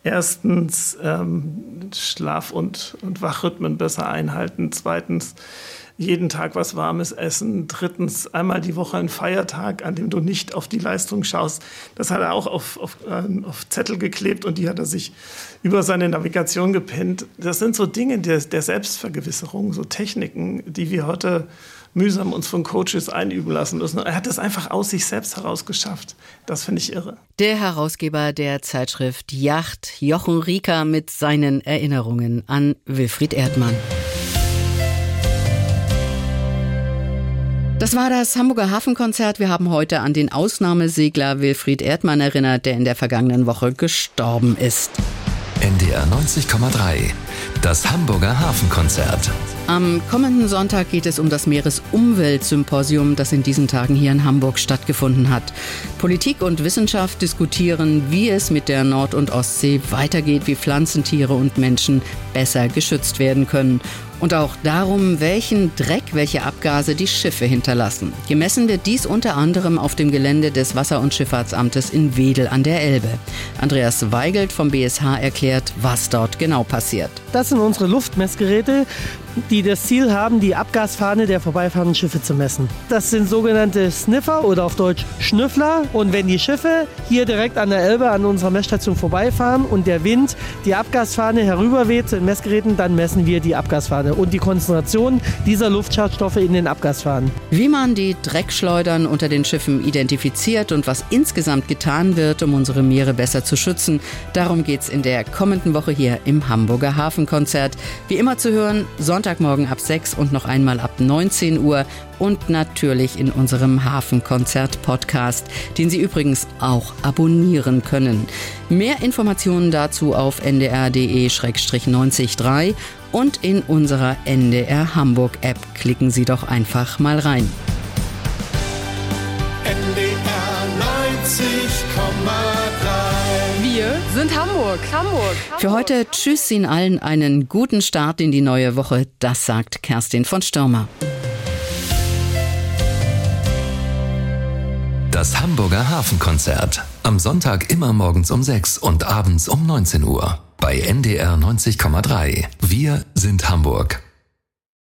erstens ähm, Schlaf- und, und Wachrhythmen besser einhalten, zweitens jeden Tag was Warmes essen, drittens einmal die Woche ein Feiertag, an dem du nicht auf die Leistung schaust. Das hat er auch auf, auf, auf Zettel geklebt und die hat er sich über seine Navigation gepinnt. Das sind so Dinge der, der Selbstvergewisserung, so Techniken, die wir heute mühsam uns von Coaches einüben lassen müssen. Er hat das einfach aus sich selbst heraus geschafft. Das finde ich irre. Der Herausgeber der Zeitschrift Yacht, Jochen Rieker, mit seinen Erinnerungen an Wilfried Erdmann. Das war das Hamburger Hafenkonzert. Wir haben heute an den Ausnahmesegler Wilfried Erdmann erinnert, der in der vergangenen Woche gestorben ist. N D R neunzig Komma drei, das Hamburger Hafenkonzert. Am kommenden Sonntag geht es um das Meeresumweltsymposium, das in diesen Tagen hier in Hamburg stattgefunden hat. Politik und Wissenschaft diskutieren, wie es mit der Nord- und Ostsee weitergeht, wie Pflanzen, Tiere und Menschen besser geschützt werden können. Und auch darum, welchen Dreck, welche Abgase die Schiffe hinterlassen. Gemessen wird dies unter anderem auf dem Gelände des Wasser- und Schifffahrtsamtes in Wedel an der Elbe. Andreas Weigelt vom B S H erklärt, was dort genau passiert. Das sind unsere Luftmessgeräte, die das Ziel haben, die Abgasfahne der vorbeifahrenden Schiffe zu messen. Das sind sogenannte Sniffer oder auf Deutsch Schnüffler. Und wenn die Schiffe hier direkt an der Elbe an unserer Messstation vorbeifahren und der Wind die Abgasfahne herüberweht zu den Messgeräten, dann messen wir die Abgasfahne und die Konzentration dieser Luftschadstoffe in den Abgasfahnen. Wie man die Dreckschleudern unter den Schiffen identifiziert und was insgesamt getan wird, um unsere Meere besser zu schützen, darum geht's in der kommenden Woche hier im Hamburger Hafenkonzert. Wie immer zu hören, Sonntagmorgen ab sechs und noch einmal ab neunzehn Uhr und natürlich in unserem Hafenkonzert-Podcast, den Sie übrigens auch abonnieren können. Mehr Informationen dazu auf n d r punkt d e slash neunzig Komma drei und in unserer N D R Hamburg-App. Klicken Sie doch einfach mal rein. N D R neunzig Komma drei. Wir sind Hamburg. Hamburg. Hamburg. Für heute tschüss Ihnen allen, einen guten Start in die neue Woche. Das sagt Kerstin von Stürmer. Das Hamburger Hafenkonzert. Am Sonntag immer morgens um sechs und abends um neunzehn Uhr. Bei N D R neunzig Komma drei. Wir sind Hamburg.